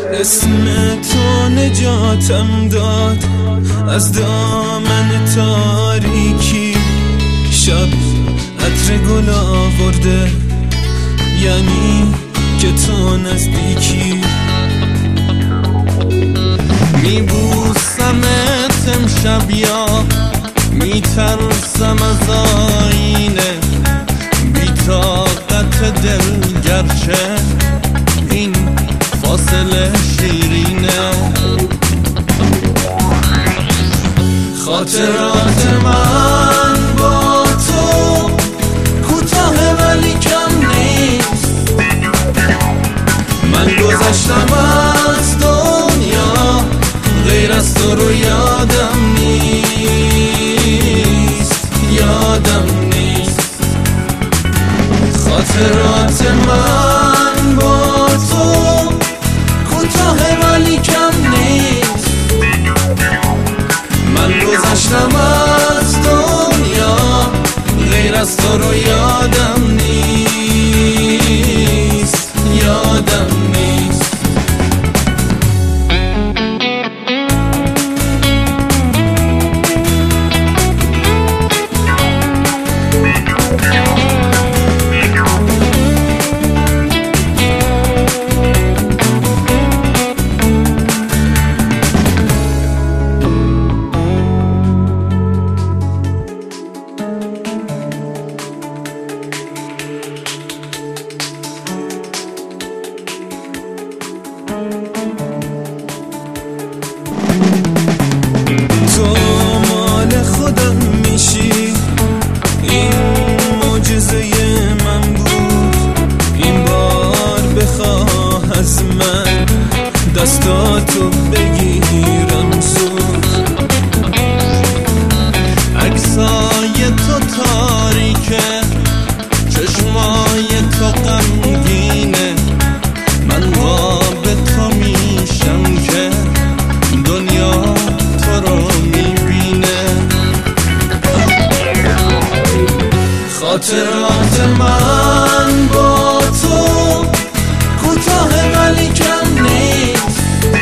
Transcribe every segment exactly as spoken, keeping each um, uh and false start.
اسم تو نجاتم داد از دامن تاریکی. شب عطر گل آورده یعنی که تو نزدیکی. میبوسمت امشب یا میترسم از آینه، بی طاقت دل گرچه این فاصله شیرینه. خاطرات من با تو کوتاه ولی کم نیست. من گذشتم از دنیا غیر از تو رو یادم نیست، یادم نیست. خاطرات من با تو کوتاه ولی کم نیست. من گذشتم از دنیا غیر از تو رو یادم نیست، یادم نیست. تو مال خودم میشی، این معجزه من بود. این بار بخواه از من دستاتو بگیرم زود. عکسای تو تاریکه، چشمای تو غمگینه. من خواب تو میشم که دنیا تو رو میبینه. خاطرات من با تو کوتاه ولی کم نیست.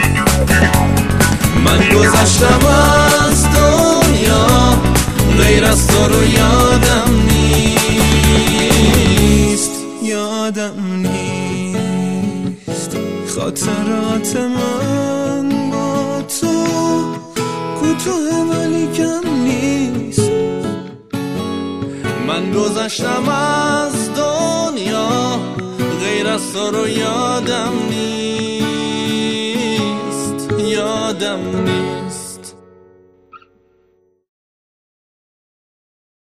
من گذشتم از دنیا غیر از تو رو یادم نیست، یادم نیست. خاطرات من با تو کوتاه ولی کم نیست. من گذشتم از دنیا غیر از تو رو یادم نیست، یادم نیست.